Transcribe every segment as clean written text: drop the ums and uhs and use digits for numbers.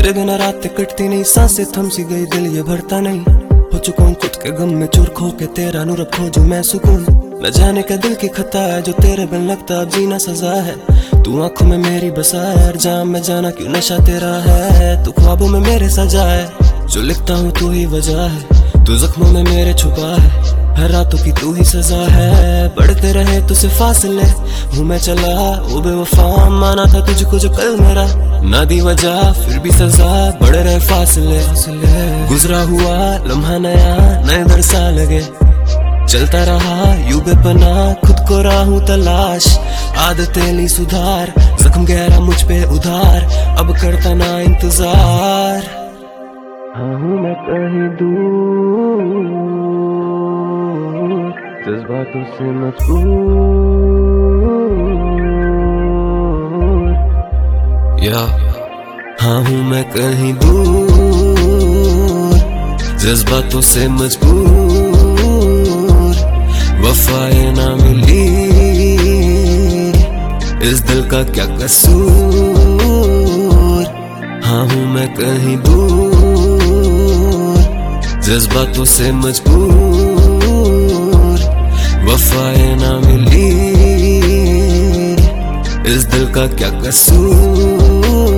तेरे बिना रातें कटती नहीं, सांसें थम सी गई, दिल ये भरता नहीं। हो चुका हूँ खुद के गम में चूर, खो के तेरा नूर खोजू मैं सुकून। न जाने का दिल की खता है जो तेरे बिन लगता अब जीना सजा है। तू आंखों में मेरी बसा है, हर जाम में जाना क्यों नशा तेरा है। तू ख्वाबों में मेरे सजा है, जो लिखता हूँ तू ही वजह है। तू जख्मों में मेरे छुपा है, हर रातों की तू ही सजा है। बढ़ते रहे तुझसे फासले, हूँ मैं चला वो बेवफा, माना था तुझको जो कल मेरा। ना दी वजह फिर भी सजा, बढ़ रहे फासले। गुजरा हुआ लम्हा नया, नए दर सा लगे। चलता रहा यूं बेपनाह, खुद को राहूं तलाश। आदतें ली सुधार, जख्म गहरा मुझ पे उधार, अब करता ना इंतजार। हाँ हूँ मैं कहीं दूर, जज्बातों से मजबूर। हाँ हूँ मैं कहीं दूर, जज्बातों से मजबूर। वफाएं ना मिली, इस दिल का क्या कसूर। हाँ हूँ मैं कहीं दूर, जज्बातों से मजबूर। वफाएं ना मिली, इस दिल का क्या कसूर।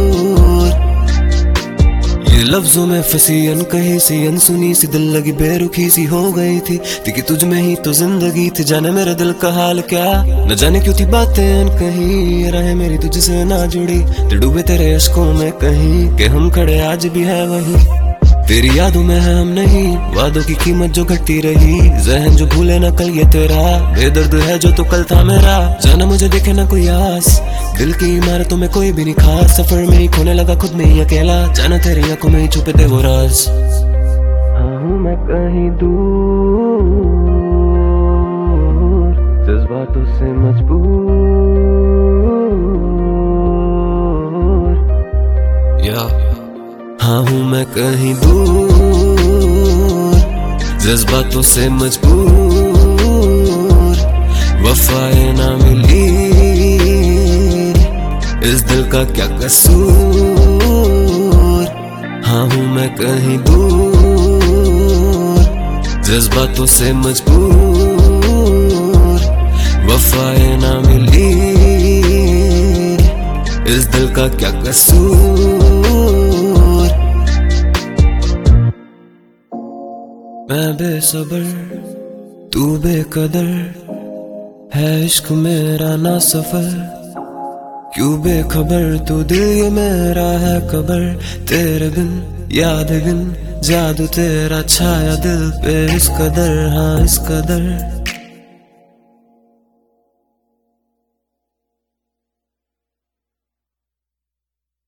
ये लफ्जों में फंसी अनकही सी, अनसुनी सी, दिल लगी बेरुखी सी हो गई थी कि तुझ में ही तो जिंदगी थी। जाने मेरे दिल का हाल क्या, न जाने क्यों थी बातें अनकही। रहे मेरी तुझसे ना जुड़ी, ते डूबे तेरे अश्कों में कहीं, कि हम खड़े आज भी है वहीं। तेरी यादों में है हम नहीं, वादों की कीमत जो घटती रही। जहन जो भूले ना कल ये तेरा, बेदर्द है जो तो कल था मेरा। जाना मुझे देखे ना कोई आस, दिल की इमारतों में कोई भी नहीं खास। सफर में ही खोने लगा खुद में ही अकेला, जाना तेरी आंखों में ही छुपे थे वो राज। हाँ हूँ मैं कहीं दूर, जज्बातों से मजबूर। हाँ हूँ मैं कहीं दूर, जज्बातों से मजबूर। वफाएं ना मिली, इस दिल का क्या कसूर। हाँ हूँ मैं कहीं दूर, जज्बातों से मजबूर। वफाएं ना मिली, इस दिल का क्या कसूर। मैं बेसब्र तू बेकदर, है इश्क मेरा ना सफर। क्यों बेखबर तू, दिल ये मेरा है कबर। तेरे बिन याद बिन, जादू तेरा छाया दिल पे इस कदर, हाँ इस कदर।